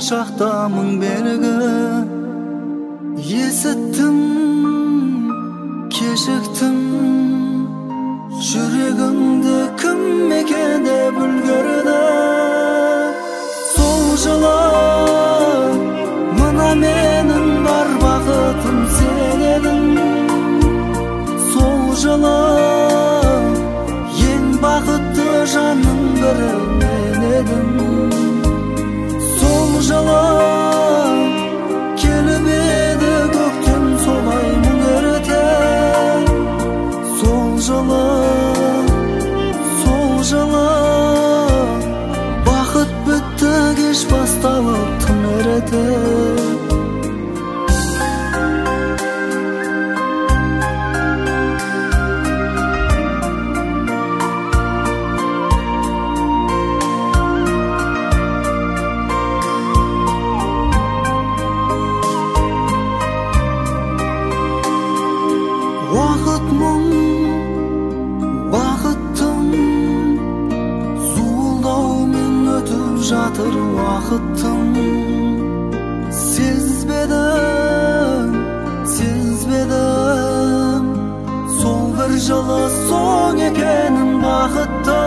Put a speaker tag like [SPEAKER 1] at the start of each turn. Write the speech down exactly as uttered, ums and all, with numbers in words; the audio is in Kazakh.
[SPEAKER 1] шақта мың бергі есіттім, кешіктім, жүрегімді кім екен деп үлгерді. Сол жылы мына менің бар бақытым сен едің. Сол жылы ең бақытты жанның бірі мен едім. Сол жылы келіп еді көктем солай мұң ерте. Сол жылы, сол жылы бақыт бітті, кеш басталып тым ерте. Уақыт мұң, бақыттың зуылдаумен өтіп жатыр уақыттың. Сезбедім, сезбедім сол бір жылы соң екенін бақытты.